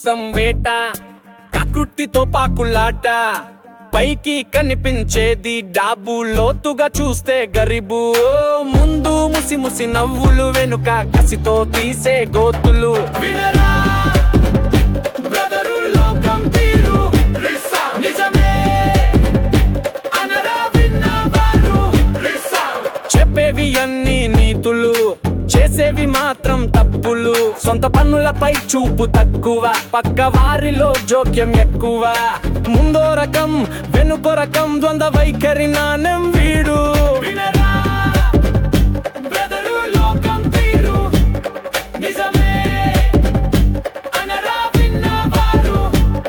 కోసం వేట, కకృతితో పాకులాట, పైకి కనిపించేది డాబు, లోతుగా చూస్తే గరీబు. ముందు ముసి ముసి నవ్వులు, వెనుక కసితో తీసే గోతులు. వినరా బ్రదరు, లోకం తీరు నిజమే అనరా విన్నవారు. చెప్పేవి అన్ని నీతులు, చేసేవి మాత్రం తప్పులు. సొంత పన్నులపై చూపు తక్కువ, పక్క వారిలో జోక్యం ఎక్కువ. ముందో రకం వెనుకో రకం, ద్వంద్వ వైఖరి నాణ్యం వీడు. వినరా బ్రదరు, లోకం తీరు నిజమే అనరా విన్నవారు.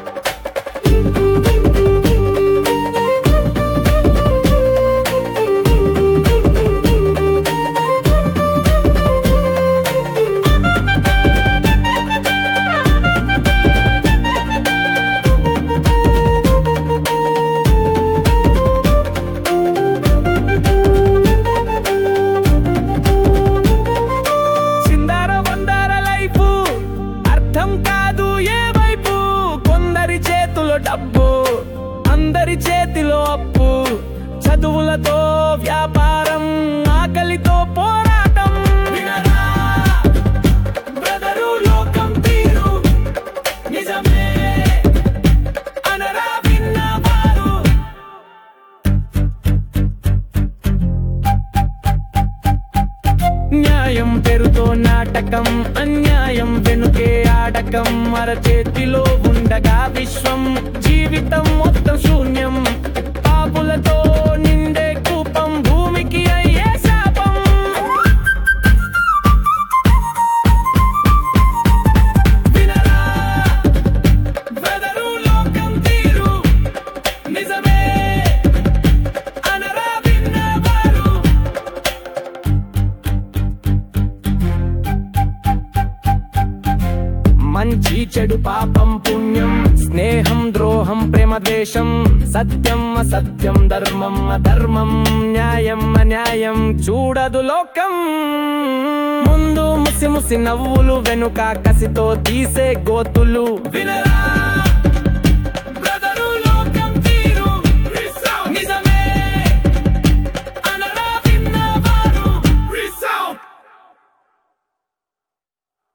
డబ్బు అందరి చేతిలో అప్పు, చదువులతో వ్యాపారం, ఆకలితో పోరాటం. వినరా బ్రదరు, లోకం తీరు నిజమే అనరా విన్నవారు. న్యాయం పేరుతో నాటకం, అన్యాయం వెనుకే ఆడకం. అరచేతిలో ఉండగా విశ్వం, జీవితం మొత్తం శూన్యం. పాపులతో నిండే కూపం, భూమికి అయ్యే శాపం. వినరా బ్రదరు, లోకం తీరు నిజమే అనరా విన్నవారు. మంచి చెడు పాపం పుణ్యం, స్నేహం ద్రోహం ప్రేమ ద్వేషం, సత్యం అసత్యం ధర్మం అధర్మం, న్యాయం అన్యాయం చూడదు లోకం. ముందు ముసి ముసి నవ్వులు, వెనుక కసితో తీసే గోతులు. వినరా